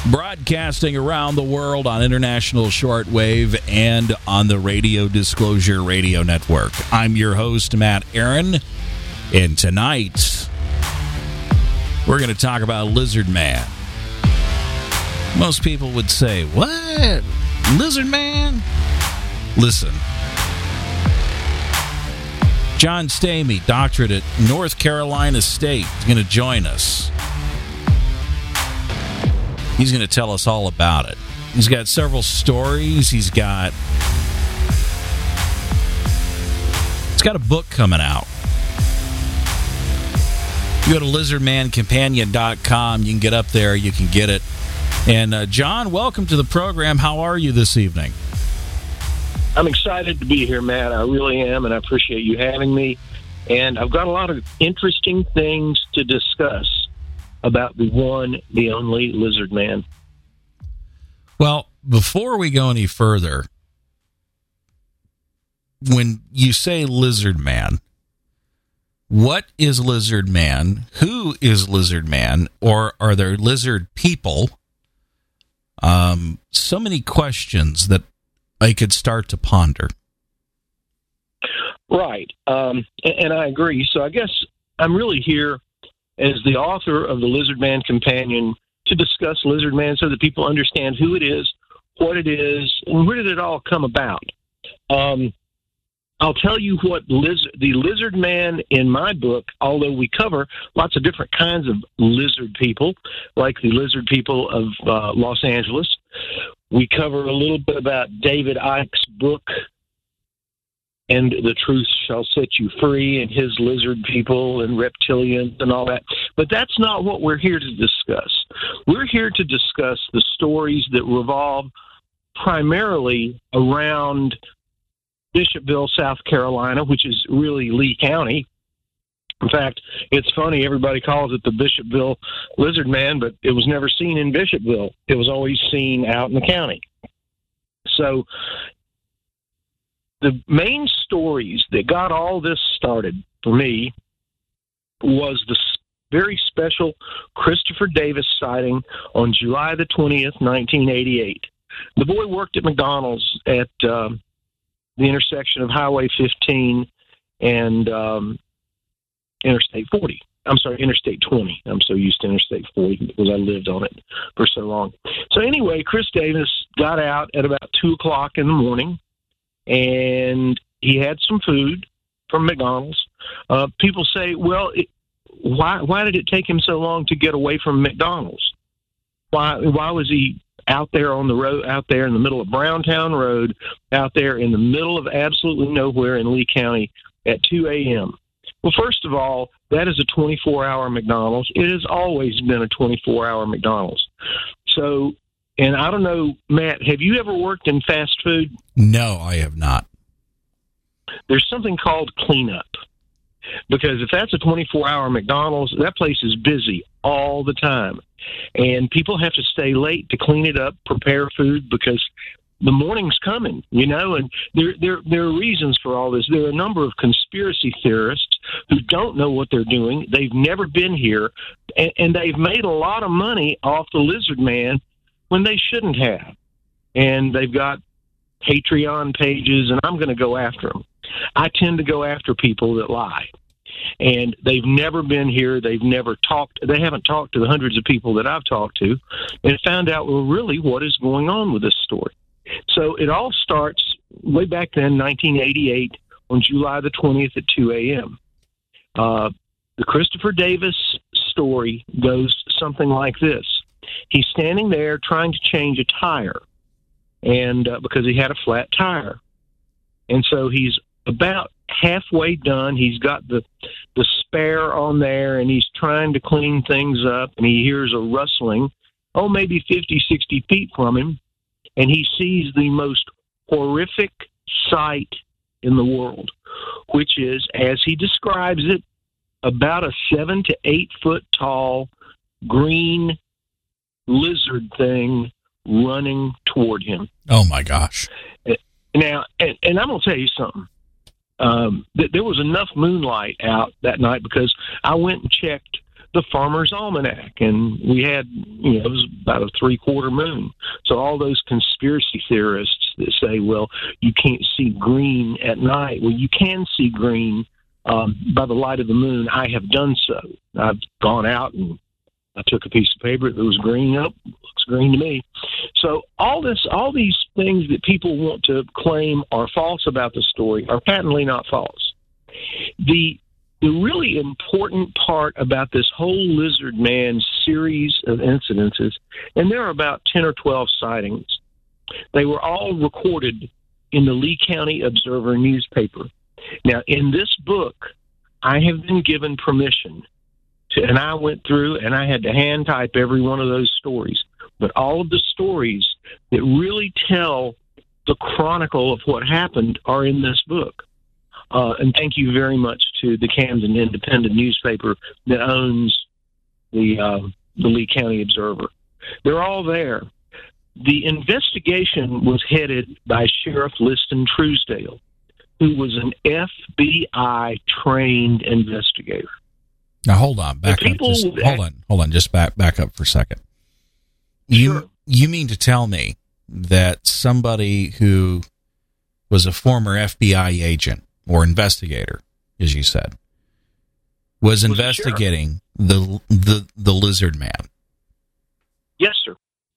Broadcasting around the world on international shortwave and on the Radio Disclosure Radio Network. I'm your host, Matt Aaron, and tonight we're going to talk about Lizard Man. Most people would say, what? Lizard Man? Listen. John Stamey, doctorate at North Carolina State, is going to join us. He's going to tell us all about it. He's got several stories. He's got a book coming out. You go to lizardmancompanion.com. You can get up there. You can get it. And John, welcome to the program. How are you this evening? I'm excited to be here, Matt. I really am, and I appreciate you having me. And I've got a lot of interesting things to discuss about the one, the only Lizard Man. Well, before we go any further, when you say Lizard Man, what is Lizard Man? Who is Lizard Man? Or are there lizard people? So many questions that I could start to ponder. Right. And I agree. So I guess I'm really here as the author of the Lizard Man Companion to discuss Lizard Man so that people understand who it is, what it is, and where did it all come about. I'll tell you what the Lizard Man in my book, although we cover lots of different kinds of lizard people, like the lizard people of Los Angeles. We cover a little bit about David Icke's book, And the Truth Shall Set You Free, and his lizard people and reptilians and all that. But that's not what we're here to discuss. We're here to discuss the stories that revolve primarily around Bishopville, South Carolina, which is really Lee County. In fact, it's funny, everybody calls it the Bishopville Lizard Man, but it was never seen in Bishopville. It was always seen out in the county. So the main stories that got all this started for me was the very special Christopher Davis sighting on July the 20th, 1988. The boy worked at McDonald's at the intersection of Highway 15 and Interstate 40. I'm sorry, Interstate 20. I'm so used to Interstate 40 because I lived on it for so long. So anyway, Chris Davis got out at about 2 o'clock in the morning, and he had some food from McDonald's. People say, well, why did it take him so long to get away from McDonald's? Why was he out there on the road, out there in the middle of Browntown Road, out there in the middle of absolutely nowhere in Lee County at 2 a.m.? Well, first of all, that is a 24-hour McDonald's. It has always been a 24-hour McDonald's. So, and I don't know, Matt, have you ever worked in fast food? No, I have not. There's something called cleanup. Because if that's a 24-hour McDonald's, that place is busy all the time. And people have to stay late to clean it up, prepare food, because the morning's coming, you know, and there are reasons for all this. There are a number of conspiracy theorists who don't know what they're doing. They've never been here, and they've made a lot of money off the Lizard Man when they shouldn't have. And they've got Patreon pages, and I'm going to go after them. I tend to go after people that lie. And they've never been here. They've never talked. They haven't talked to the hundreds of people that I've talked to and found out, well, really what is going on with this story. So it all starts way back then, 1988, on July the 20th at 2 a.m. The Christopher Davis story goes something like this. He's standing there trying to change a tire, and because he had a flat tire. And so he's about halfway done. He's got the spare on there, and he's trying to clean things up, and he hears a rustling, maybe 50, 60 feet from him, and he sees the most horrific sight in the world, which is, as he describes it, about a 7 to 8 foot tall green lizard thing running toward him. Oh, my gosh. Now, and I'm going to tell you something. There was enough moonlight out that night because I went and checked the Farmer's Almanac, and we had, it was about a 3/4 moon. So all those conspiracy theorists that say, well, you can't see green at night. Well, you can see green by the light of the moon. I have done so. I've gone out and I took a piece of paper that was green. Up, looks green to me. So all these things that people want to claim are false about the story are patently not false. The really important part about this whole Lizard Man series of incidences, and there are about 10 or 12 sightings, they were all recorded in the Lee County Observer newspaper. Now, in this book, I have been given permission to, and I went through and I had to hand type every one of those stories. But all of the stories that really tell the chronicle of what happened are in this book. And thank you very much to the Camden Independent newspaper that owns the Lee County Observer. They're all there. The investigation was headed by Sheriff Liston Truesdale, who was an FBI-trained investigator. Now, hold on. Back up. Hold on. Just back up for a second. Sure. You mean to tell me that somebody who was a former FBI agent or investigator, as you said, was investigating the Lizard Man? Yes, sir.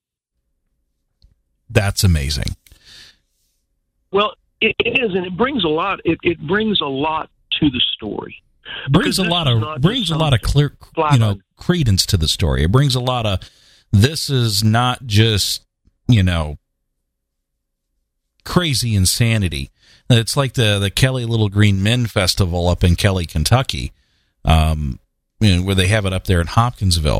That's amazing. Well, it is, and it brings a lot. It brings a lot to the story. Brings a lot of clear, credence to the story. It brings a lot of. This is not just crazy insanity. It's like the Kelly Little Green Men Festival up in Kelly, Kentucky, where they have it up there in Hopkinsville.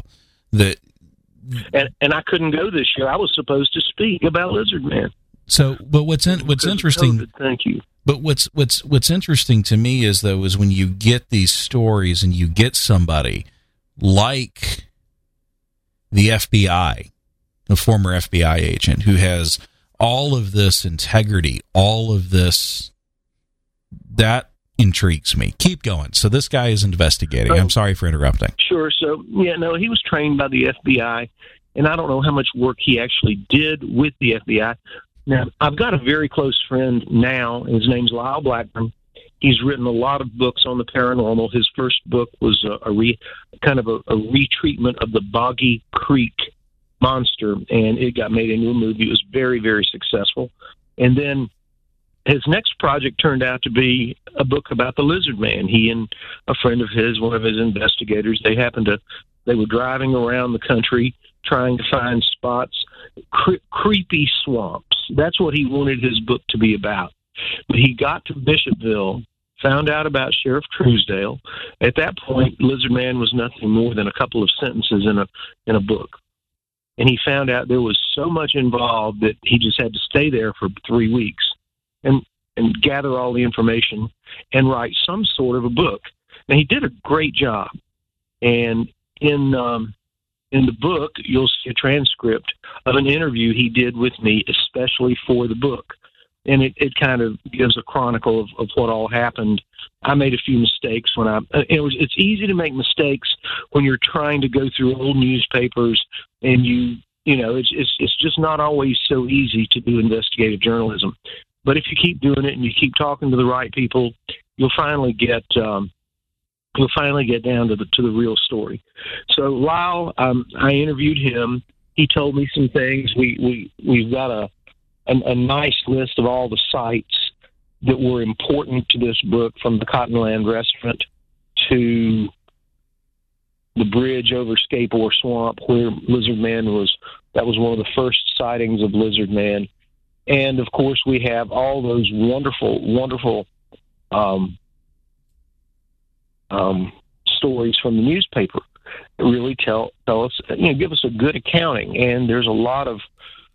And I couldn't go this year. I was supposed to speak about Lizard Man. So, but what's interesting? COVID, thank you. But what's interesting to me is when you get these stories and you get somebody like the FBI, a former FBI agent who has all of this integrity, all of this, that intrigues me. Keep going. So this guy is investigating. I'm sorry for interrupting. Sure. So, he was trained by the FBI, and I don't know how much work he actually did with the FBI. Now, I've got a very close friend now, and his name's Lyle Blackburn. He's written a lot of books on the paranormal. His first book was a retreatment of the Boggy Creek monster, and it got made into a movie. It was very, very successful. And then his next project turned out to be a book about the Lizard Man. He and a friend of his, one of his investigators, they were driving around the country trying to find spots, creepy swamps. That's what he wanted his book to be about. But he got to Bishopville, found out about Sheriff Truesdale. At that point, Lizard Man was nothing more than a couple of sentences in a book. And he found out there was so much involved that he just had to stay there for 3 weeks and gather all the information and write some sort of a book. And he did a great job. And in the book, you'll see a transcript of an interview he did with me, especially for the book. And it kind of gives a chronicle of what all happened. I made a few mistakes it's easy to make mistakes when you're trying to go through old newspapers, and it's just not always so easy to do investigative journalism. But if you keep doing it and you keep talking to the right people, you'll finally get down to the real story. So Lyle, I interviewed him. He told me some things. We've got a nice list of all the sites that were important to this book, from the Cottonland Restaurant to the bridge over Scapore Swamp, where Lizard Man was. That was one of the first sightings of Lizard Man. And of course, we have all those wonderful, wonderful stories from the newspaper that really tell us, give us a good accounting. And there's a lot of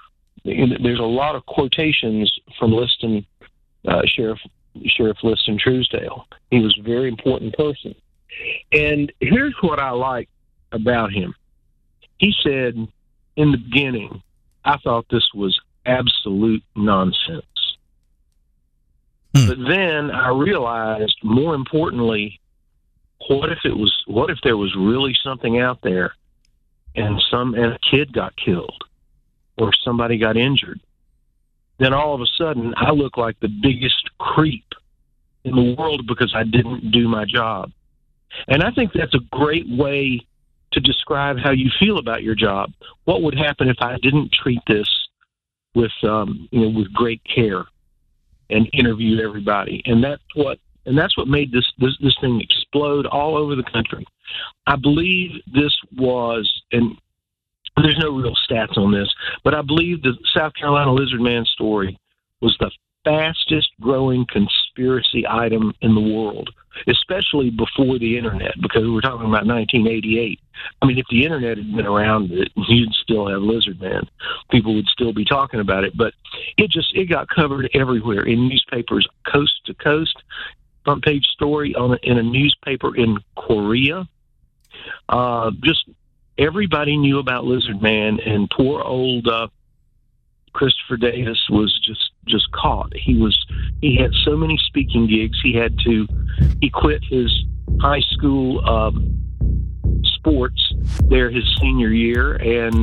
quotations from Liston, Sheriff Liston Truesdale. He was a very important person. And here's what I like about him. He said in the beginning, I thought this was absolute nonsense. But then I realized, more importantly, what if there was really something out there, and a kid got killed, or somebody got injured? Then all of a sudden, I look like the biggest creep in the world because I didn't do my job. And I think that's a great way to describe how you feel about your job. What would happen if I didn't treat this with great care and interview everybody? And that's what made this thing explode all over the country. I believe this was, and there's no real stats on this, but I believe the South Carolina Lizard Man story was the fastest growing conspiracy item in the world, especially before the internet, because we're talking about 1988. I mean, if the internet had been around, you'd still have Lizard Man. People would still be talking about it, but it got covered everywhere in newspapers, coast to coast. Front page story in a newspaper in Korea. Just everybody knew about Lizard Man, and poor old Christopher Davis was just caught. He had so many speaking gigs. He quit his high school sports there his senior year, and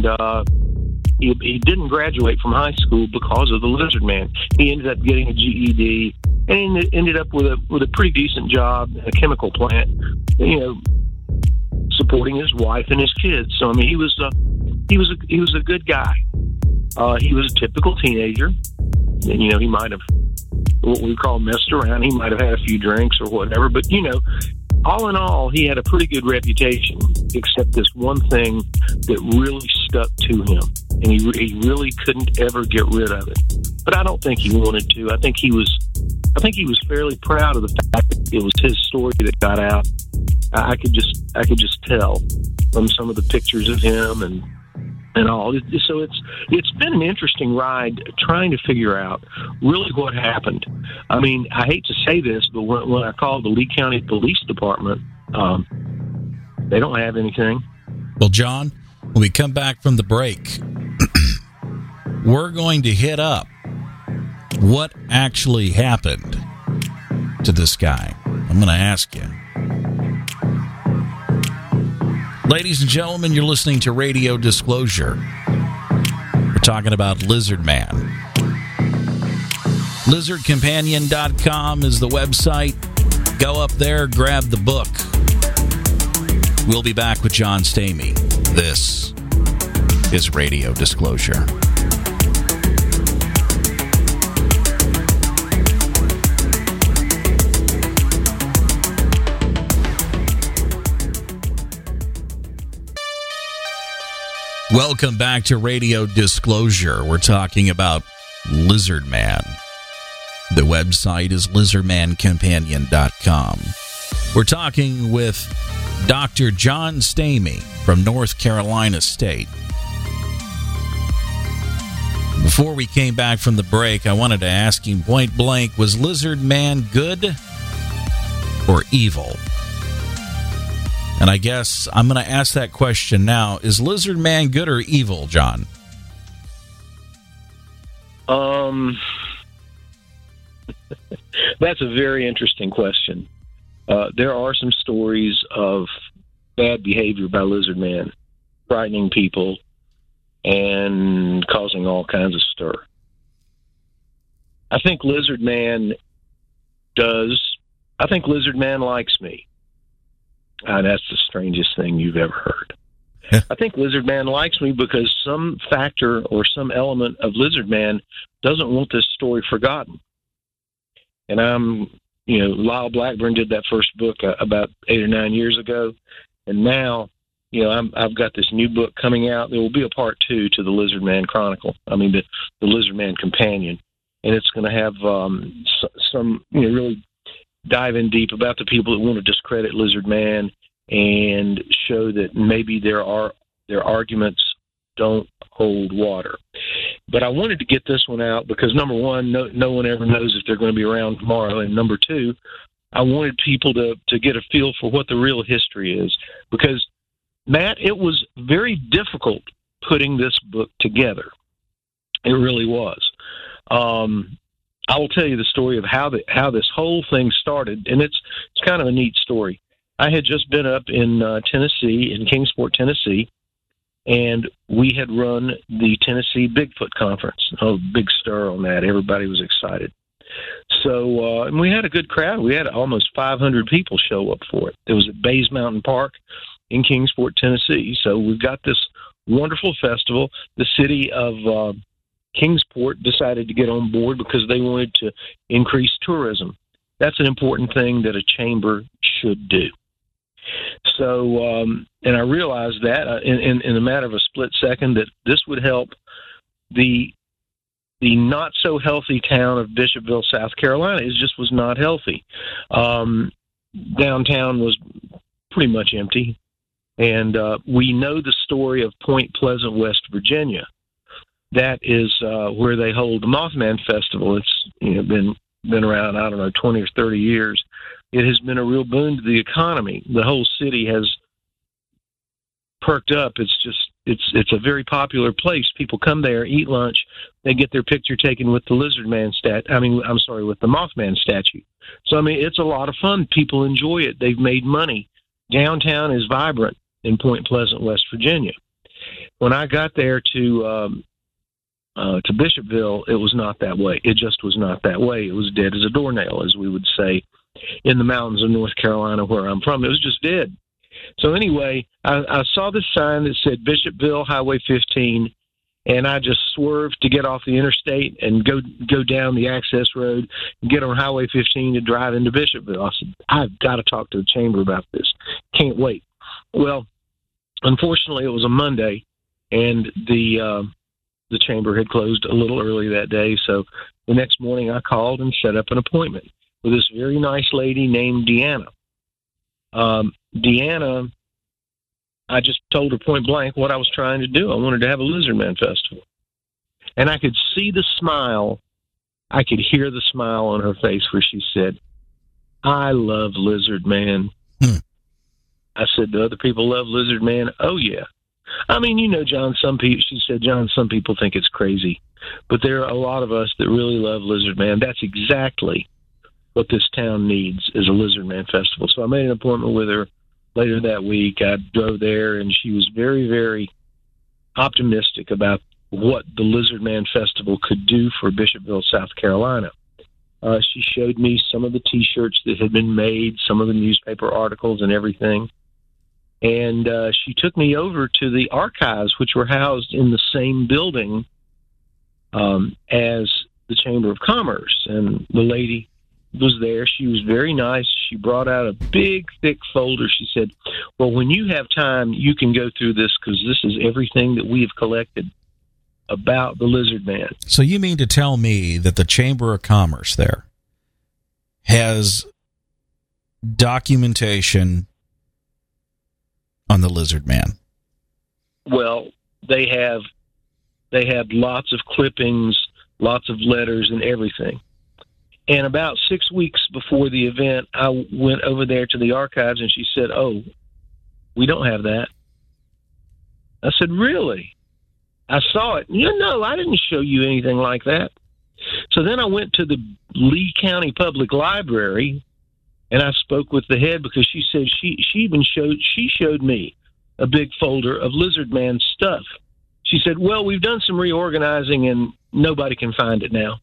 he didn't graduate from high school because of the Lizard Man. He ended up getting a GED, and he ended up with a pretty decent job in a chemical plant, supporting his wife and his kids. So I mean, he was a good guy. He was a typical teenager, and he might have what we call messed around. He might have had a few drinks or whatever, but all in all, he had a pretty good reputation, except this one thing that really stuck to him, and he really couldn't ever get rid of it. But I don't think he wanted to. I think he was fairly proud of the fact that it was his story that got out. I could just tell from some of the pictures of him and all. So it's been an interesting ride trying to figure out really what happened. I mean, I hate to say this, but when I called the Lee County Police Department, they don't have anything. Well, John, when we come back from the break, we're going to hit up what actually happened to this guy. I'm going to ask you. Ladies and gentlemen, you're listening to Radio Disclosure. We're talking about Lizard Man. LizardCompanion.com is the website. Go up there, grab the book. We'll be back with John Stamey. This is Radio Disclosure. Welcome back to Radio Disclosure. We're talking about Lizard Man. The website is lizardmancompanion.com. We're talking with Dr. John Stamey from North Carolina State. Before we came back from the break, I wanted to ask him point blank, was Lizard Man good or evil? And I guess I'm going to ask that question now. Is Lizard Man good or evil, John? That's a very interesting question. There are some stories of bad behavior by Lizard Man, frightening people and causing all kinds of stir. I think Lizard Man likes me. That's the strangest thing you've ever heard. I think Lizard Man likes me because some factor or some element of Lizard Man doesn't want this story forgotten. And Lyle Blackburn did that first book about 8 or 9 years ago. And now, I've got this new book coming out. There will be a part 2 to the Lizard Man Chronicle. I mean, the Lizard Man Companion. And it's going to have some really dive in deep about the people that want to discredit Lizard Man and show that maybe their arguments don't hold water. But I wanted to get this one out because, number one, no one ever knows if they're going to be around tomorrow. And number two, I wanted people to get a feel for what the real history is. Because, Matt, it was very difficult putting this book together. It really was. I will tell you the story of how this whole thing started, and it's kind of a neat story. I had just been up in Tennessee, in Kingsport, Tennessee, and we had run the Tennessee Bigfoot Conference. Oh, big stir on that. Everybody was excited. So, and we had a good crowd. We had almost 500 people show up for it. It was at Bays Mountain Park in Kingsport, Tennessee. So we've got this wonderful festival. The city of Kingsport decided to get on board because they wanted to increase tourism. That's an important thing that a chamber should do. So, and I realized that in a matter of a split second that this would help the not so healthy town of Bishopville, South Carolina. It just was not healthy. Downtown was pretty much empty, and we know the story of Point Pleasant, West Virginia. That is where they hold the Mothman Festival. It's been around, 20 or 30 years. It has been a real boon to the economy. The whole city has perked up. It's a very popular place. People come there, eat lunch, they get their picture taken with the with the Mothman statue. So, it's a lot of fun. People enjoy it. They've made money. Downtown is vibrant in Point Pleasant, West Virginia. When I got there to Bishopville, it was not that way. It just was not that way. It was dead as a doornail, as we would say in the mountains of North Carolina where I'm from. It was just dead. So anyway, I saw this sign that said Bishopville Highway 15, and I just swerved to get off the interstate and go down the access road and get on Highway 15 to drive into Bishopville. I said, I've got to talk to the chamber about this. Can't wait. Well, unfortunately, it was a Monday, and the chamber had closed a little early that day. So the next morning I called and set up an appointment with this very nice lady named Deanna. Deanna, I just told her point blank what I was trying to do. I wanted to have a Lizardman Festival. And I could see the smile. I could hear the smile on her face where she said, I love Lizardman. I said, do other people love Lizardman? Oh, yeah. John, she said, John, some people think it's crazy, but there are a lot of us that really love Lizardman. That's exactly what this town needs, is a Lizardman Festival. So I made an appointment with her later that week. I drove there, and she was very, very optimistic about what the Lizardman Festival could do for Bishopville, South Carolina. She showed me some of the T-shirts that had been made, some of the newspaper articles and everything. And she took me over to the archives, which were housed in the same building as the Chamber of Commerce. And the lady was there. She was very nice. She brought out a big, thick folder. She said, well, when you have time, you can go through this, because this is everything that we have collected about the Lizardman. So you mean to tell me that the Chamber of Commerce there has documentation on the Lizardman? Well, they have lots of clippings, lots of letters and everything. And about 6 weeks before the event, I went over there to the archives, and she said, oh, we don't have that. I said, really? I saw it. No, I didn't show you anything like that. So then I went to the Lee County Public Library, and I spoke with the head, because she said she showed me a big folder of Lizardman stuff. She said, well, we've done some reorganizing, and nobody can find it now.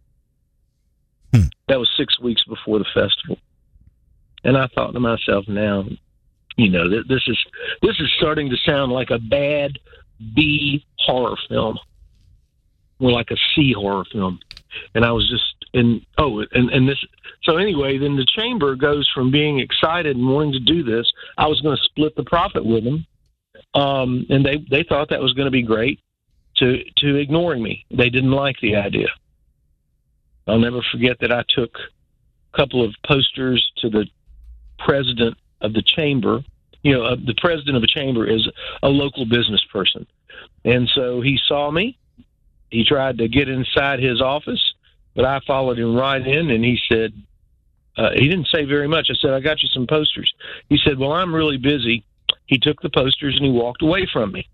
That was 6 weeks before the festival. And I thought to myself, now, this is starting to sound like a bad B horror film, more like a C horror film. And I was just so anyway, then the chamber goes from being excited and wanting to do this. I was going to split the profit with them. And they thought that was going to be great, to ignoring me. They didn't like the idea. I'll never forget that I took a couple of posters to the president of the chamber. The president of the chamber is a local business person. And so he saw me. He tried to get inside his office, but I followed him right in, and he said, he didn't say very much. I said, I got you some posters. He said, well, I'm really busy. He took the posters and he walked away from me.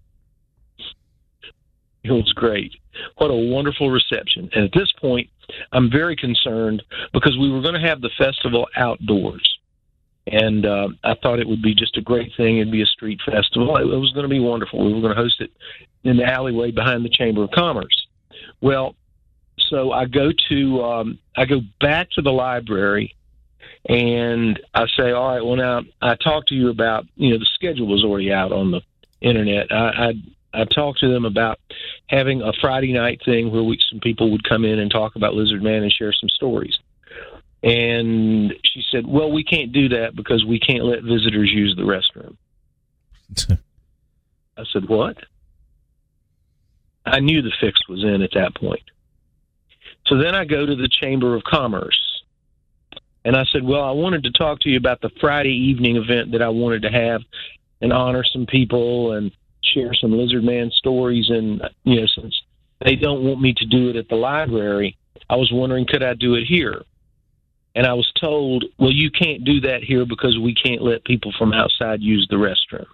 It was great. What a wonderful reception. And at this point, I'm very concerned, because we were going to have the festival outdoors. And I thought it would be just a great thing. It'd be a street festival. It was going to be wonderful. We were going to host it in the alleyway behind the Chamber of Commerce. Well, so I go back to the library, and I say, all right, well, now I talked to you about, the schedule was already out on the internet. I talked to them about having a Friday night thing where some people would come in and talk about Lizard Man and share some stories. And she said, well, we can't do that because we can't let visitors use the restroom. I said, what? I knew the fix was in at that point. So then I go to the Chamber of Commerce. And I said, well, I wanted to talk to you about the Friday evening event that I wanted to have and honor some people and share some Lizard Man stories. And, since they don't want me to do it at the library, I was wondering, could I do it here? And I was told, well, you can't do that here because we can't let people from outside use the restroom.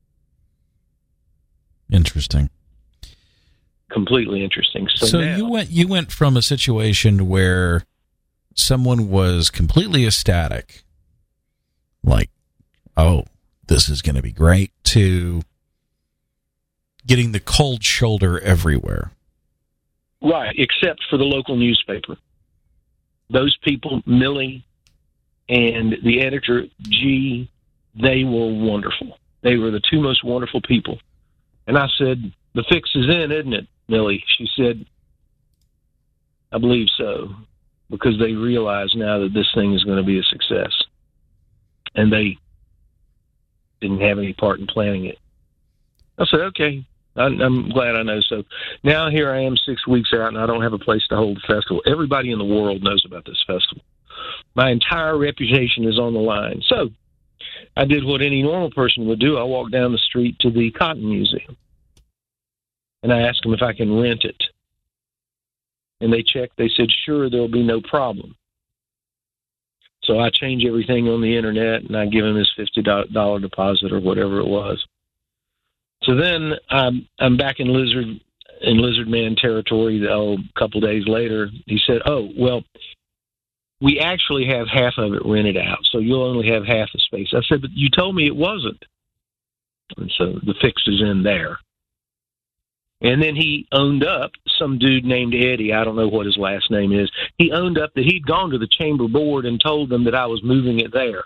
Interesting. Completely interesting. So now, you went from a situation where someone was completely ecstatic, like, oh, this is going to be great, to getting the cold shoulder everywhere. Right, except for the local newspaper. Those people, Millie and the editor, G, they were wonderful. They were the two most wonderful people. And I said, the fix is in, isn't it, Millie? She said, I believe so, because they realize now that this thing is going to be a success. And they didn't have any part in planning it. I said, okay. I'm glad I know. So now here I am 6 weeks out, and I don't have a place to hold the festival. Everybody in the world knows about this festival. My entire reputation is on the line. So I did what any normal person would do. I walked down the street to the Cotton Museum, and I asked them if I can rent it. And they checked. They said, sure, there'll be no problem. So I change everything on the internet, and I give him his $50 deposit or whatever it was. So then I'm back in Lizard Man territory. A couple days later, he said, oh, well, we actually have half of it rented out, so you'll only have half the space. I said, but you told me it wasn't. And so the fix is in there. And then he owned up, some dude named Eddie, I don't know what his last name is, he owned up that he'd gone to the chamber board and told them that I was moving it there.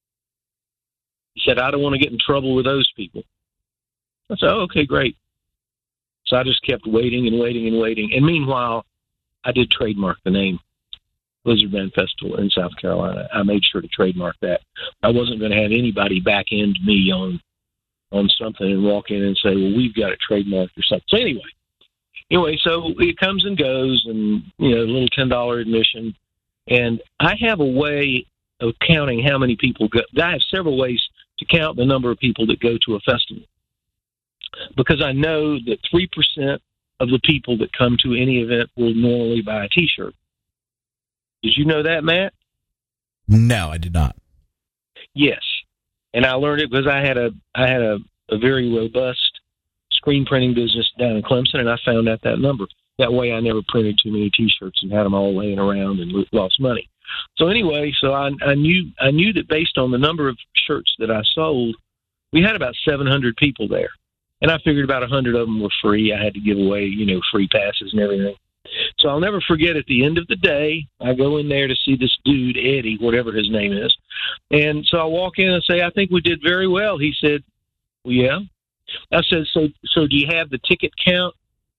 He said, I don't want to get in trouble with those people. I said, oh, okay, great. So I just kept waiting and waiting and waiting. And meanwhile, I did trademark the name, Lizard Man Festival in South Carolina. I made sure to trademark that. I wasn't going to have anybody back end me on something and walk in and say, well, we've got it trademarked or something. So anyway, so it comes and goes, and, a little $10 admission. And I have a way of counting how many people go. I have several ways to count the number of people that go to a festival, because I know that 3% of the people that come to any event will normally buy a T-shirt. Did you know that, Matt? No, I did not. Yes, and I learned it because I had a very robust screen printing business down in Clemson, and I found out that number. That way, I never printed too many T-shirts and had them all laying around and lost money. So anyway, I knew that based on the number of shirts that I sold, we had about 700 people there. And I figured about 100 of them were free. I had to give away, free passes and everything. So I'll never forget, at the end of the day, I go in there to see this dude, Eddie, whatever his name is. And so I walk in and say, I think we did very well. He said, well, yeah. I said, so do you have the ticket count?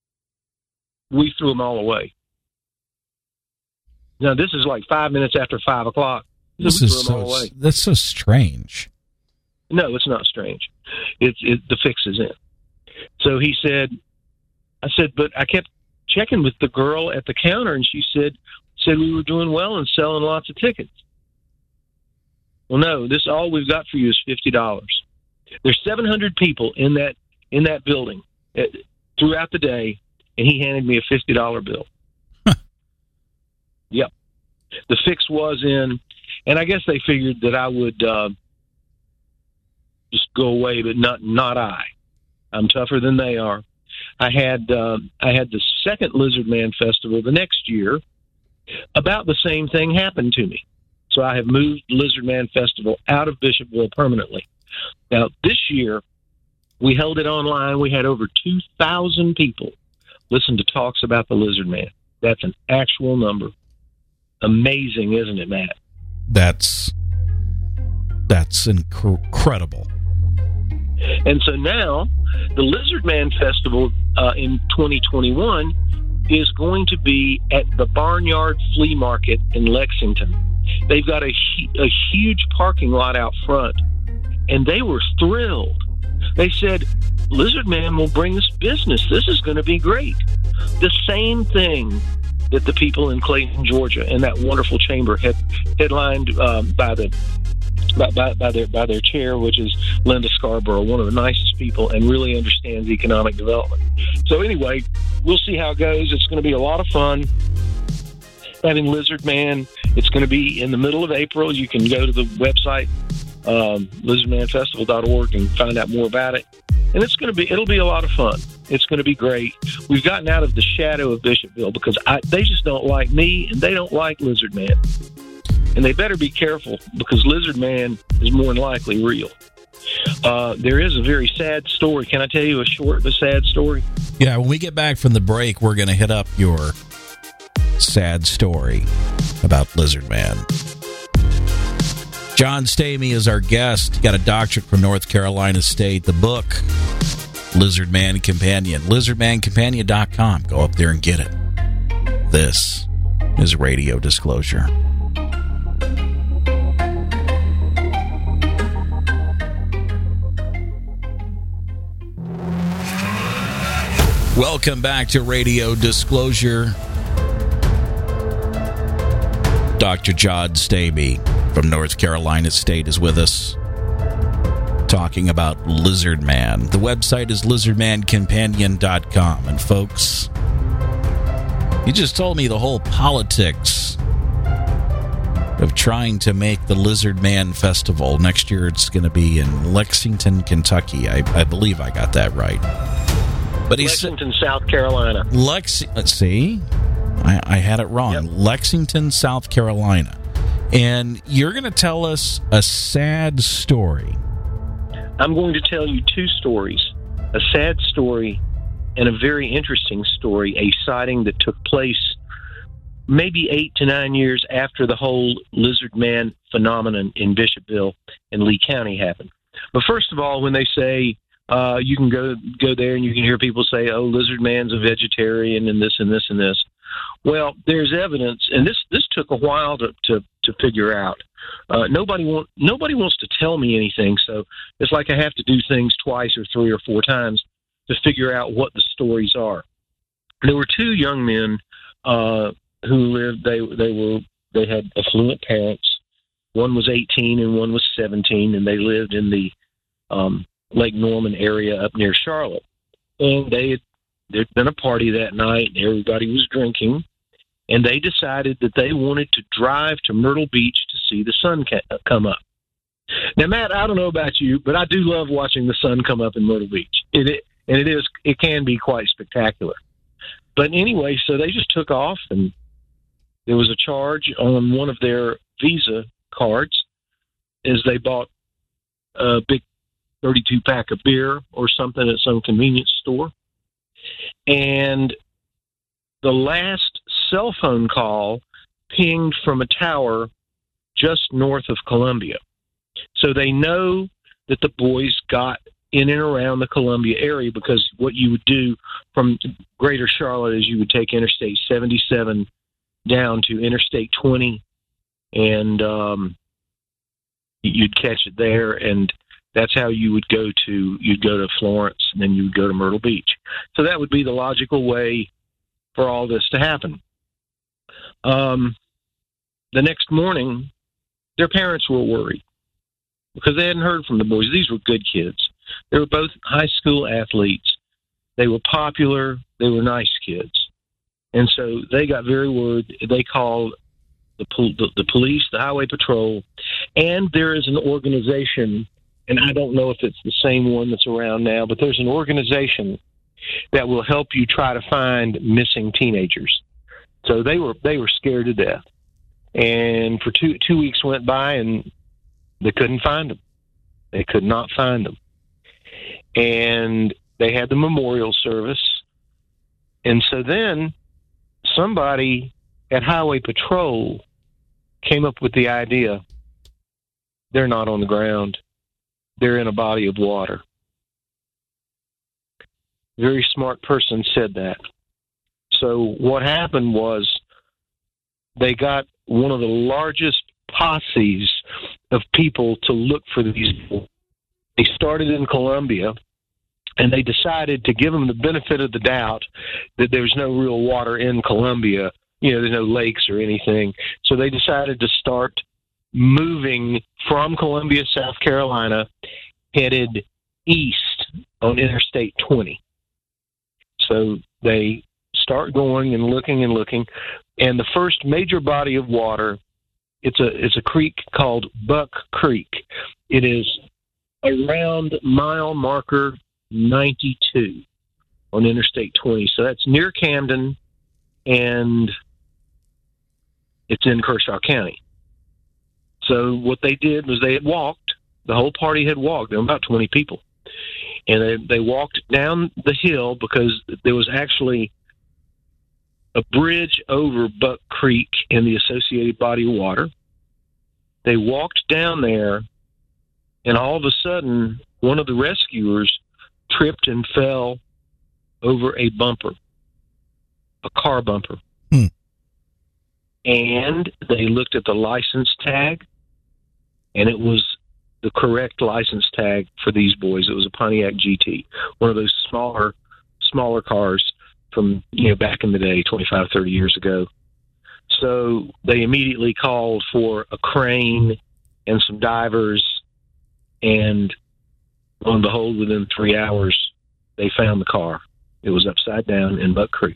We threw them all away. Now, this is like 5 minutes after 5 o'clock. That's so strange. No, it's not strange. The fix is in. So he said, I said, but I kept checking with the girl at the counter, and she said we were doing well and selling lots of tickets. Well, no, all we've got for you is $50. There's 700 people in that building throughout the day, and he handed me a $50 bill. Huh. Yep. The fix was in, and I guess they figured that I would just go away, but not I. I'm tougher than they are. I had the second Lizard Man Festival the next year. About the same thing happened to me. So I have moved Lizard Man Festival out of Bishopville permanently. Now, this year, we held it online. We had over 2,000 people listen to talks about the Lizard Man. That's an actual number. Amazing, isn't it, Matt? That's incredible. And so now, the Lizard Man Festival in 2021 is going to be at the Barnyard Flea Market in Lexington. They've got a huge parking lot out front, and they were thrilled. They said, Lizard Man will bring us business. This is going to be great. The same thing that the people in Clayton, Georgia, in that wonderful chamber headlined by their chair, which is Linda Scarborough, one of the nicest people and really understands economic development. So anyway, we'll see how it goes. It's going to be a lot of fun having Lizard Man. It's going to be in the middle of April. You can go to the website, lizardmanfestival.org, and find out more about it. And it'll be a lot of fun. It's going to be great. We've gotten out of the shadow of Bishopville because they just don't like me and they don't like Lizard Man. And they better be careful because Lizard Man is more than likely real. There is a very sad story. Can I tell you a short but sad story? Yeah, when we get back from the break, we're going to hit up your sad story about Lizard Man. John Stamey is our guest. He got a doctorate from North Carolina State. The book, Lizard Man Companion, lizardmancompanion.com. Go up there and get it. This is Radio Disclosure. Welcome back to Radio Disclosure. Dr. John Stamey from North Carolina State is with us, talking about Lizard Man. The website is lizardmancompanion.com. And folks, you just told me the whole politics of trying to make the Lizard Man Festival. Next year it's going to be in Lexington, Kentucky. I believe I got that right. But Lexington, South Carolina. Let's see. I had it wrong. Yep. Lexington, South Carolina. And you're going to tell us a sad story. I'm going to tell you two stories. A sad story and a very interesting story, a sighting that took place maybe 8 to 9 years after the whole Lizard Man phenomenon in Bishopville and Lee County happened. But first of all, when they say you can go there and you can hear people say, oh, Lizard Man's a vegetarian and this and this and this. Well, there's evidence, and this took a while to figure out. Nobody wants to tell me anything, so it's like I have to do things twice or 3 or 4 times to figure out what the stories are. There were 2 young men who lived. They had affluent parents. One was 18 and one was 17, and they lived in the Lake Norman area up near Charlotte. And there'd been a party that night, and everybody was drinking, and they decided that they wanted to drive to Myrtle Beach to see the sun come up. Now, Matt, I don't know about you, but I do love watching the sun come up in Myrtle Beach. It can be quite spectacular. But anyway, so they just took off, and there was a charge on one of their Visa cards as they bought a big 32-pack of beer or something at some convenience store. And the last cell phone call pinged from a tower just north of Columbia. So they know that the boys got in and around the Columbia area, because what you would do from Greater Charlotte is you would take Interstate 77 down to Interstate 20, and you'd catch it there, and that's how you'd go to Florence, and then you would go to Myrtle Beach. So that would be the logical way for all this to happen. The next morning, their parents were worried because they hadn't heard from the boys. These were good kids. They were both high school athletes. They were popular. They were nice kids. And so they got very worried. They called the police, the highway patrol, and there is an organization, and I don't know if it's the same one that's around now, but there's an organization that will help you try to find missing teenagers. So they were scared to death. And for two weeks went by, and they couldn't find them. They could not find them. And they had the memorial service. And so then somebody at Highway Patrol came up with the idea, they're not on the ground. They're in a body of water. Very smart person said that. So what happened was they got one of the largest posses of people to look for these people. They started in Colombia, and they decided to give them the benefit of the doubt that there's no real water in Colombia. There's no lakes or anything. So they decided to start moving from Columbia, South Carolina, headed east on Interstate 20. So they start going and looking, and the first major body of water, it's a creek called Buck Creek. It is around mile marker 92 on Interstate 20. So that's near Camden, and it's in Kershaw County. So what they did was they had walked. The whole party had walked. There were about 20 people. And they walked down the hill because there was actually a bridge over Buck Creek in the associated body of water. They walked down there, and all of a sudden, one of the rescuers tripped and fell over a bumper, a car bumper. And they looked at the license tag, and it was the correct license tag for these boys. It was a Pontiac GT, one of those smaller cars from back in the day, 25, 30 years ago. So they immediately called for a crane and some divers, and lo and behold, within 3 hours, they found the car. It was upside down in Buck Creek.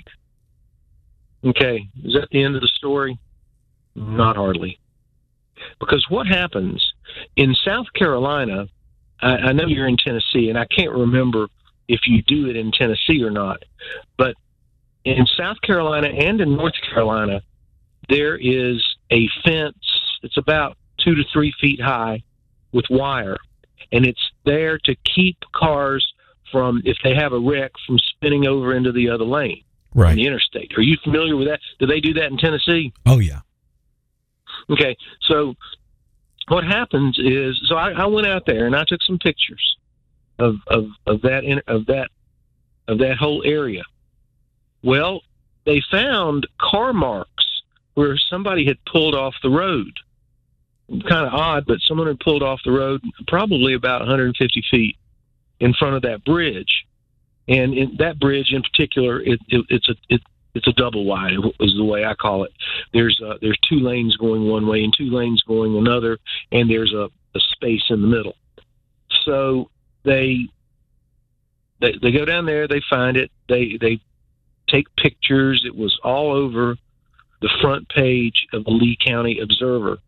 Okay, is that the end of the story? Not hardly. Because what happens in South Carolina, I know you're in Tennessee, and I can't remember if you do it in Tennessee or not, but in South Carolina and in North Carolina, there is a fence. It's about 2 to 3 feet high with wire, and it's there to keep cars from, if they have a wreck, from spinning over into the other lane right on the interstate. Are you familiar with that? Do they do that in Tennessee? Oh, yeah. Okay, so what happens is, so I went out there and I took some pictures of that whole area. Well, they found car marks where somebody had pulled off the road. Kind of odd, but someone had pulled off the road probably about 150 feet in front of that bridge. And in that bridge in particular, it's a double wide, is the way I call it. There's 2 lanes going one way and 2 lanes going another, and there's a space in the middle. So they go down there, they find it, they take pictures. It was all over the front page of the Lee County Observer,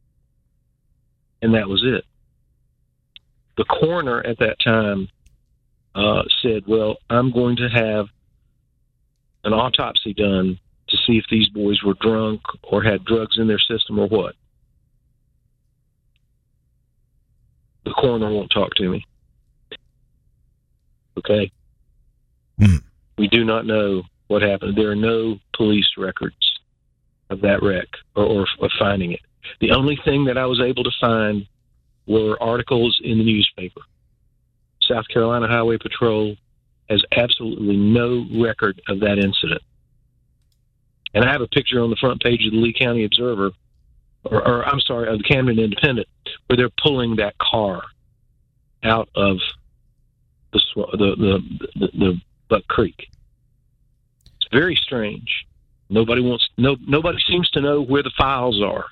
and that was it. The coroner at that time said, well, I'm going to have an autopsy done to see if these boys were drunk or had drugs in their system or what. The coroner won't talk to me. Okay? We do not know what happened. There are no police records of that wreck or of finding it. The only thing that I was able to find were articles in the newspaper. South Carolina Highway Patrol has absolutely no record of that incident. And I have a picture on the front page of the Lee County Observer, or I'm sorry, of the Camden Independent, where they're pulling that car out of the Buck Creek. It's very strange. Nobody seems to know where the files are.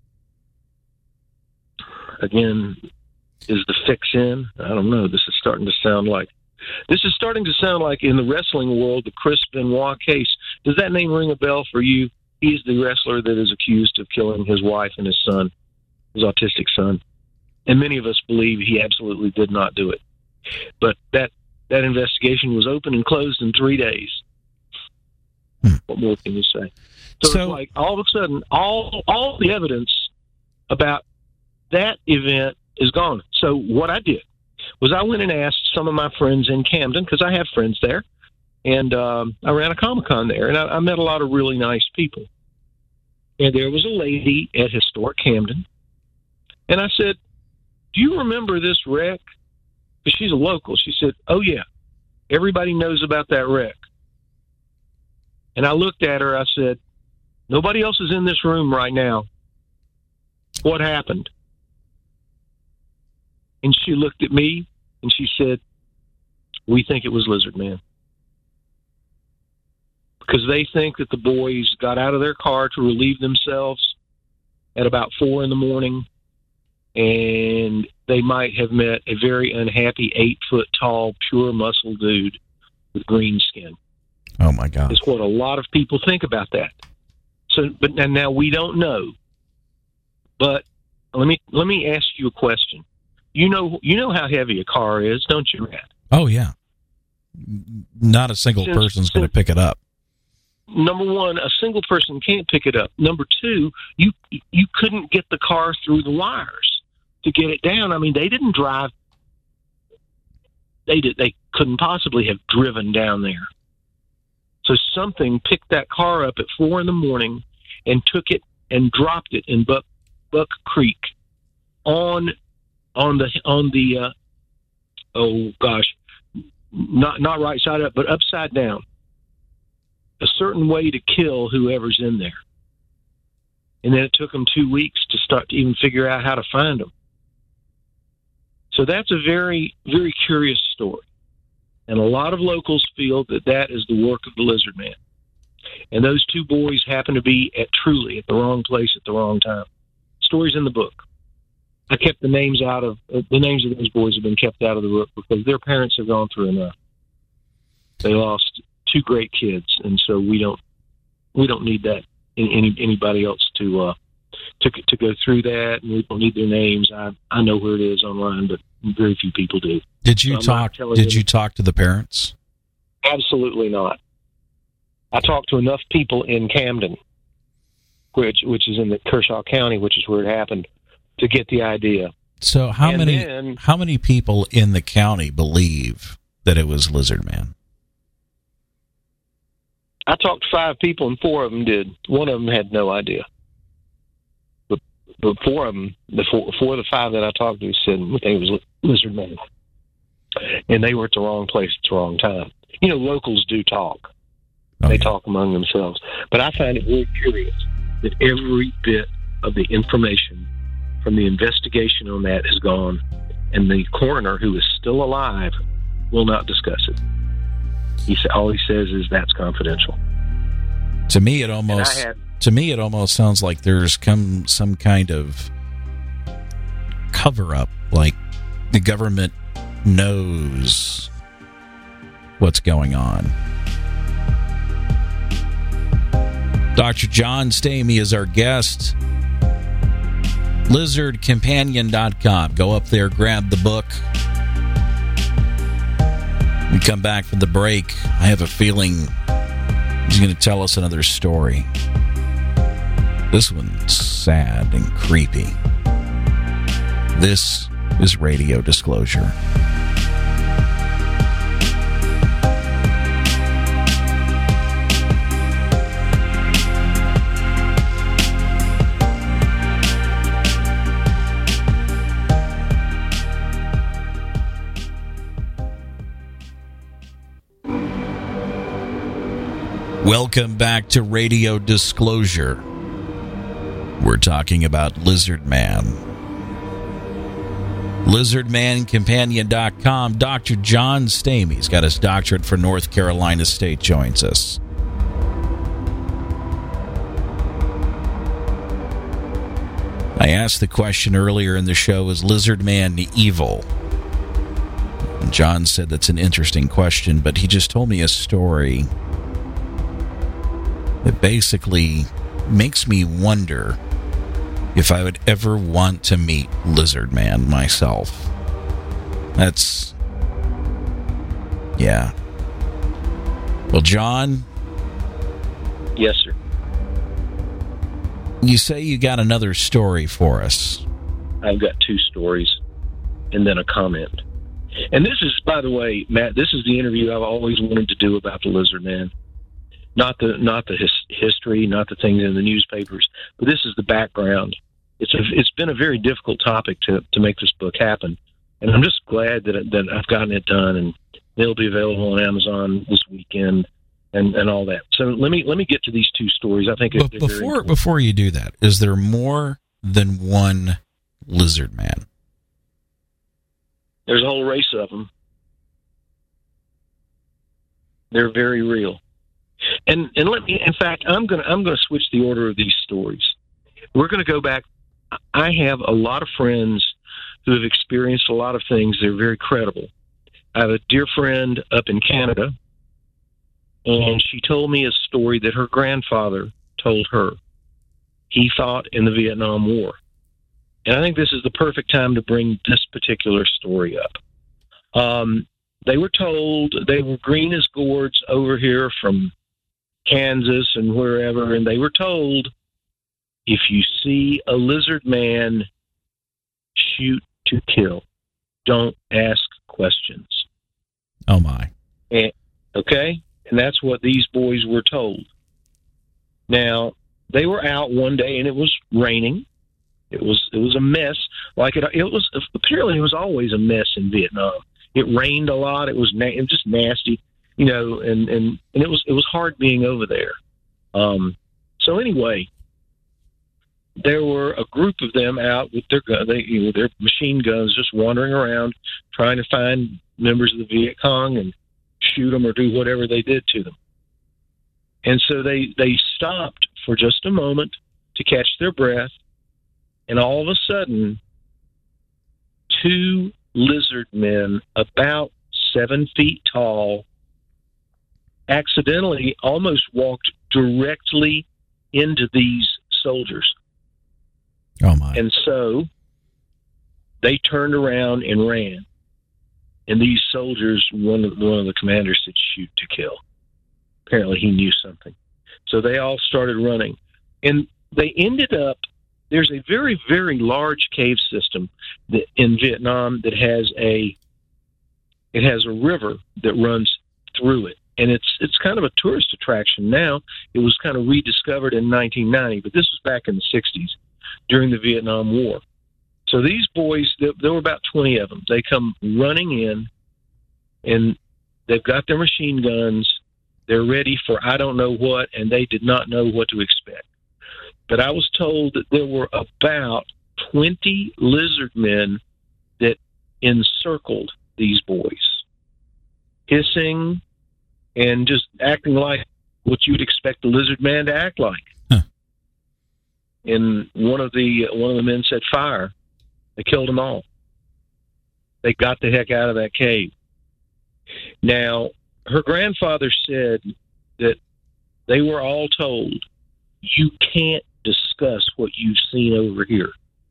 Again, is the fix in? I don't know. This is starting to sound like in the wrestling world, the Chris Benoit case. Does that name ring a bell for you? He's the wrestler that is accused of killing his wife and his son, his autistic son. And many of us believe he absolutely did not do it. But that investigation was open and closed in 3 days. What more can you say? So it's like all of a sudden, all the evidence about that event is gone. So what I did was I went and asked some of my friends in Camden, because I have friends there, and I ran a Comic-Con there, and I met a lot of really nice people. And there was a lady at Historic Camden, and I said, "Do you remember this wreck?" Because she's a local. She said, "Oh, yeah. Everybody knows about that wreck." And I looked at her. I said, "Nobody else is in this room right now. What happened?" And she looked at me, and she said, "We think it was Lizard Man." Because they think that the boys got out of their car to relieve themselves at about 4 a.m, and they might have met a very unhappy 8-foot-tall, pure muscle dude with green skin. Oh, my God. It's what a lot of people think about that. So, but now we don't know. But let me ask you a question. You know how heavy a car is, don't you, Matt? Oh, yeah. Not a single person's going to pick it up. Number one, a single person can't pick it up. Number two, you couldn't get the car through the wires to get it down. I mean, they didn't drive. They couldn't possibly have driven down there. So something picked that car up at 4 a.m. and took it and dropped it in Buck Creek on the oh gosh, not right side up, but upside down. A certain way to kill whoever's in there. And then it took them 2 weeks to start to even figure out how to find them. So that's a very, very curious story. And a lot of locals feel that is the work of the Lizard Man. And those two boys happen to be at the wrong place at the wrong time. Stories in the book. I kept the names of those boys have been kept out of the book because their parents have gone through enough. They lost 2 great kids, and so we don't need that anybody else to go through that, and we don't need their names. I know where it is online, but very few people do. Did you talk to the parents? Absolutely not. I talked to enough people in Camden, which is in the Kershaw County, which is where it happened, to get the idea. So how many people in the county believe that it was Lizard Man? I talked to 5 people, and 4 of them did. One of them had no idea. But 4 of them, the 4 of the 5 that I talked to said they think it was Lizard Man. And they were at the wrong place at the wrong time. You know, locals do talk. They talk among themselves. But I find it very curious that every bit of the information from the investigation on that is gone, and the coroner, who is still alive, will not discuss it. All he says is that's confidential. To me, it almost sounds like there's some kind of cover-up, like the government knows what's going on. Dr. John Stamey is our guest. LizardCompanion.com. Go up there, grab the book. We come back from the break. I have a feeling he's going to tell us another story. This one's sad and creepy. This is Radio Disclosure. Welcome back to Radio Disclosure. We're talking about Lizard Man. LizardManCompanion.com. Dr. John Stamey's got his doctorate from North Carolina State, joins us. I asked the question earlier in the show, is Lizard Man evil? And John said that's an interesting question, but he just told me a story that basically makes me wonder if I would ever want to meet Lizard Man myself. Yeah. Well, John, Yes, sir. You say you got another story for us. I've got two stories and then a comment. And this is, by the way, Matt, this is the interview I've always wanted to do about the lizard man. Not the history, not the things in the newspapers, but this is the background. It's been a very difficult topic to make this book happen, and I'm just glad that I've gotten it done, and it'll be available on Amazon this weekend and all that. So let me get to these two stories. I think before you do that, is there more than one lizard man? There's a whole race of them. They're very real. And let me, in fact, I'm going to switch the order of these stories. We're going to go back. I have a lot of friends who have experienced a lot of things. They're very credible. I have a dear friend up in Canada, and she told me a story that her grandfather told her. He fought in the Vietnam War. And I think this is the perfect time to bring this particular story up. They were told they were green as gourds over here from Kansas and wherever, and they were told, if you see a lizard man, shoot to kill. Don't ask questions. Oh, my. Okay? And that's what these boys were told. Now, they were out one day, and it was raining. It was a mess. Apparently it was always a mess in Vietnam. It rained a lot. It was just nasty, and it was hard being over there. So anyway, there were a group of them out with their machine guns, just wandering around, trying to find members of the Viet Cong and shoot them or do whatever they did to them. And so they stopped for just a moment to catch their breath, and all of a sudden, two lizard men about 7 feet tall accidentally almost walked directly into these soldiers. Oh, my. And so they turned around and ran. And these soldiers, one of the commanders said, shoot to kill. Apparently he knew something. So they all started running. And they ended up, there's a very, very large cave system in Vietnam that has a river that runs through it. And it's kind of a tourist attraction now. It was kind of rediscovered in 1990, but this was back in the 60s during the Vietnam War. So these boys, there were about 20 of them. They come running in, and they've got their machine guns. They're ready for I don't know what, and they did not know what to expect. But I was told that there were about 20 lizard men that encircled these boys, hissing and just acting like what you would expect a lizard man to act like. Huh. And one of the men said, "Fire." They killed them all. They got the heck out of that cave. Now, her grandfather said that they were all told, you can't discuss what you've seen over here.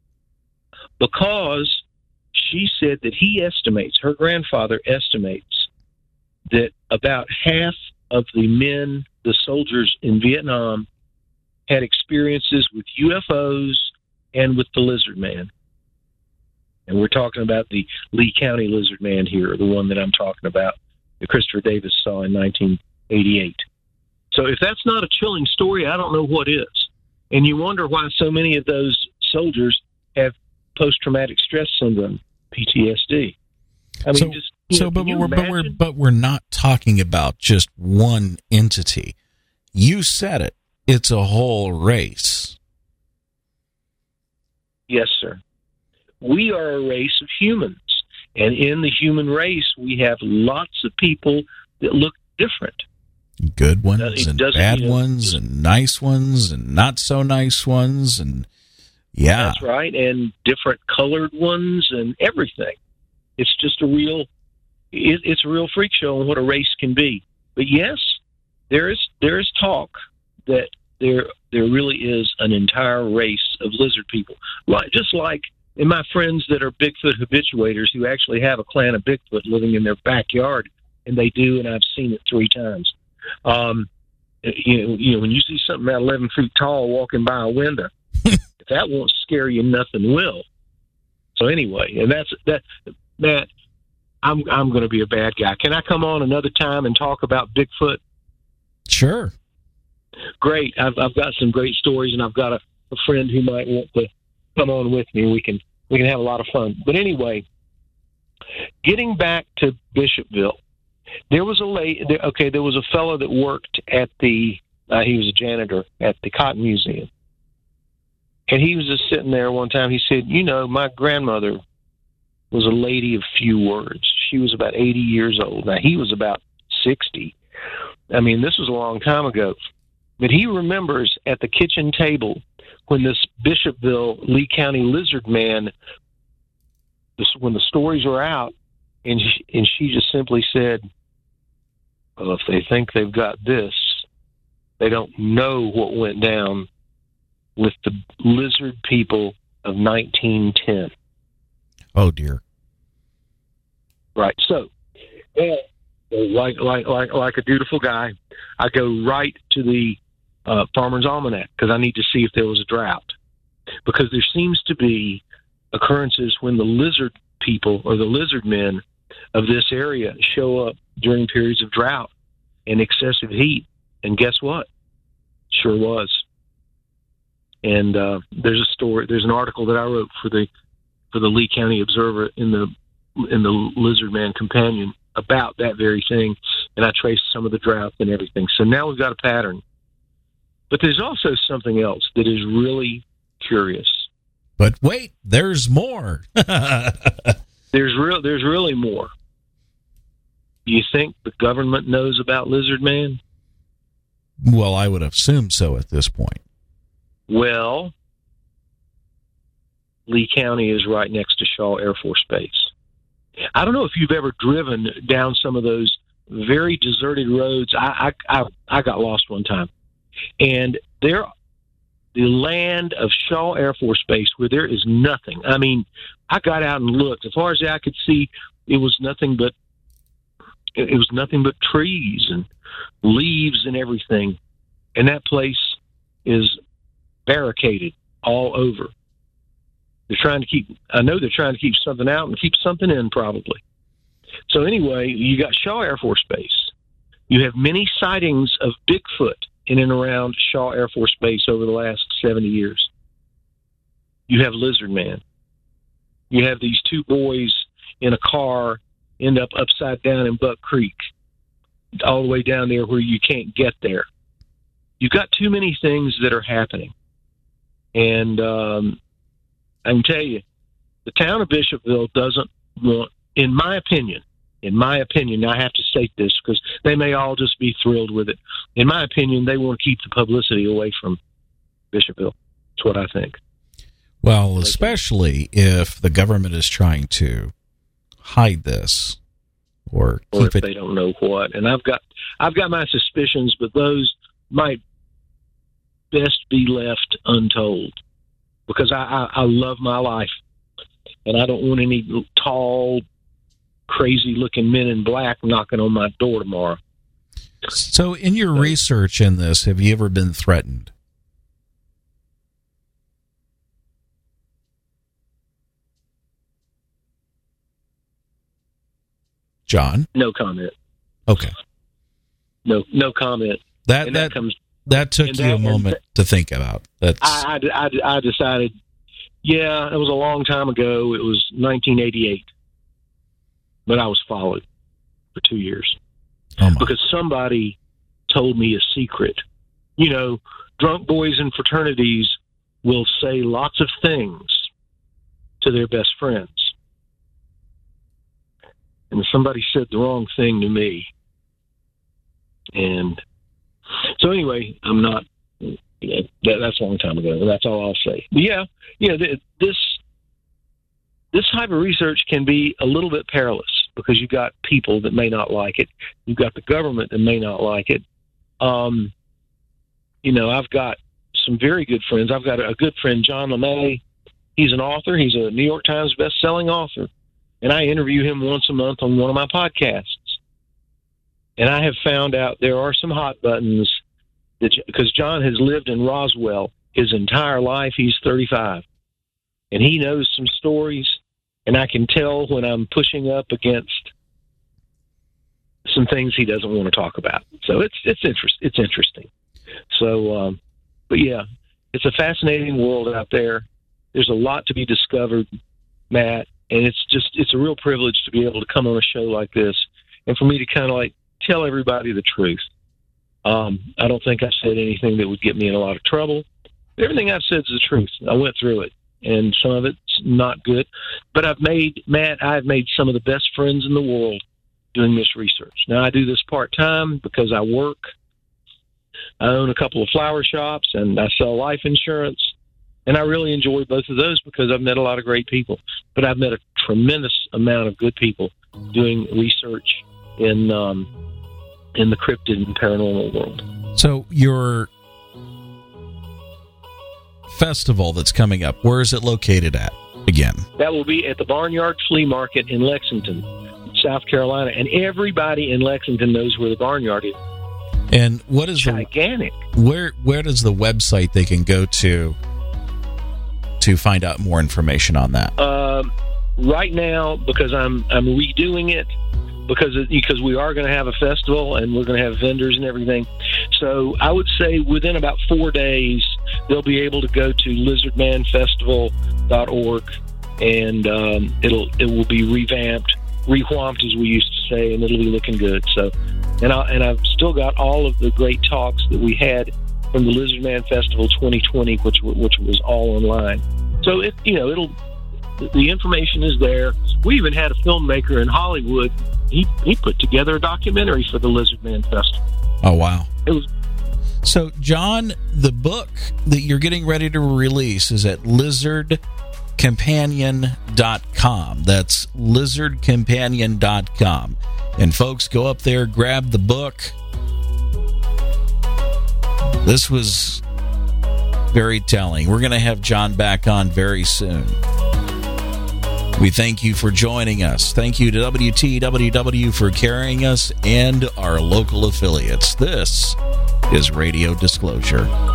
Because she said that her grandfather estimates that about half of the men, the soldiers in Vietnam, had experiences with UFOs and with the lizard man. And we're talking about the Lee County lizard man here, the one that I'm talking about, that Christopher Davis saw in 1988. So if that's not a chilling story, I don't know what is. And you wonder why so many of those soldiers have post-traumatic stress syndrome, PTSD. I mean, but we're not talking about just one entity. You said it. It's a whole race. Yes, sir. We are a race of humans, and in the human race, we have lots of people that look different. Good ones and bad ones and nice ones and not so nice ones, and yeah. That's right, and different colored ones and everything. It's just a real freak show on what a race can be. But yes, there is talk that there really is an entire race of lizard people, just like and my friends that are Bigfoot habituators who actually have a clan of Bigfoot living in their backyard, and they do, and I've seen it 3 times. And when you see something about 11 feet tall walking by a window, if that won't scare you, nothing will. So anyway, and that's that. Matt, I'm going to be a bad guy. Can I come on another time and talk about Bigfoot? Sure. Great. I've got some great stories, and I've got a friend who might want to come on with me. We can have a lot of fun. But anyway, getting back to Bishopville, there was there was a fellow that worked at he was a janitor at the Cotton Museum. And he was just sitting there one time. He said, my grandmother was a lady of few words. She was about 80 years old. Now, he was about 60. I mean, this was a long time ago. But he remembers at the kitchen table when this Bishopville, Lee County lizard man, when the stories were out, and she just simply said, well, if they think they've got this, they don't know what went down with the lizard people of 1910. Oh, dear. Right. So, like a dutiful guy, I go right to the Farmer's Almanac because I need to see if there was a drought. Because there seems to be occurrences when the lizard people or the lizard men of this area show up during periods of drought and excessive heat. And guess what? Sure was. And there's an article that I wrote for the Lee County Observer in the Lizard Man Companion about that very thing, and I traced some of the drought and everything. So now we've got a pattern. But there's also something else that is really curious. But wait, there's more. There's really more. Do you think the government knows about Lizard Man? Well, I would assume so at this point. Well, Lee County is right next to Shaw Air Force Base. I don't know if you've ever driven down some of those very deserted roads. I got lost one time. And the land of Shaw Air Force Base, where there is nothing. I mean, I got out and looked. As far as the eye could see, it was nothing but trees and leaves and everything. And that place is barricaded all over. I know they're trying to keep something out and keep something in, probably. So anyway, you got Shaw Air Force Base. You have many sightings of Bigfoot in and around Shaw Air Force Base over the last 70 years. You have Lizard Man. You have these two boys in a car end up upside down in Buck Creek, all the way down there where you can't get there. You've got too many things that are happening. And I can tell you, the town of Bishopville doesn't want, in my opinion, I have to state this because they may all just be thrilled with it. In my opinion, they want to keep the publicity away from Bishopville. That's what I think. Well, especially if the government is trying to hide this or keep if they don't know what. And I've got my suspicions, but those might best be left untold because I love my life, and I don't want any tall, crazy-looking men in black knocking on my door tomorrow. So in your research in this, have you ever been threatened? John? No comment. Okay. No comment. That took you a moment to think about. I decided, yeah, it was a long time ago. It was 1988. But I was followed for 2 years. Oh my. Because somebody told me a secret. You know, drunk boys in fraternities will say lots of things to their best friends. And somebody said the wrong thing to me. And so anyway, I'm not, that's a long time ago. That's all I'll say. But this type of research can be a little bit perilous because you've got people that may not like it. You've got the government that may not like it. I've got some very good friends. I've got a good friend, John LeMay. He's an author. He's a New York Times best-selling author. And I interview him once a month on one of my podcasts. And I have found out there are some hot buttons because John has lived in Roswell his entire life. He's 35, and he knows some stories, and I can tell when I'm pushing up against some things he doesn't want to talk about. So it's interesting. So, but yeah, it's a fascinating world out there. There's a lot to be discovered, Matt, and it's a real privilege to be able to come on a show like this and for me to kind of like tell everybody the truth. I don't think I've said anything that would get me in a lot of trouble. Everything I've said is the truth. I went through it, and some of it's not good. But I've made some of the best friends in the world doing this research. Now, I do this part-time because I work. I own a couple of flower shops, and I sell life insurance. And I really enjoy both of those because I've met a lot of great people. But I've met a tremendous amount of good people doing research in the cryptid and paranormal world. So your festival that's coming up, where is it located at again? That will be at the Barnyard Flea Market in Lexington, South Carolina. And everybody in Lexington knows where the Barnyard is. And what is gigantic? Where does the website they can go to find out more information on that? Right now, because I'm redoing it, because we are going to have a festival and we're going to have vendors and everything. So I would say within about 4 days, they'll be able to go to lizardmanfestival.org, and it will be rewhamped as we used to say, and it'll be looking good. So, and I've still got all of the great talks that we had from the Lizardman Festival 2020, which was all online. So the information is there. We even had a filmmaker in Hollywood. He put together a documentary for the Lizardman Festival. Oh, wow. It was. So, John, the book that you're getting ready to release is at lizardcompanion.com. That's lizardcompanion.com. And folks, go up there, grab the book. This was very telling. We're going to have John back on very soon. We thank you for joining us. Thank you to WTWW for carrying us and our local affiliates. This is Radio Disclosure.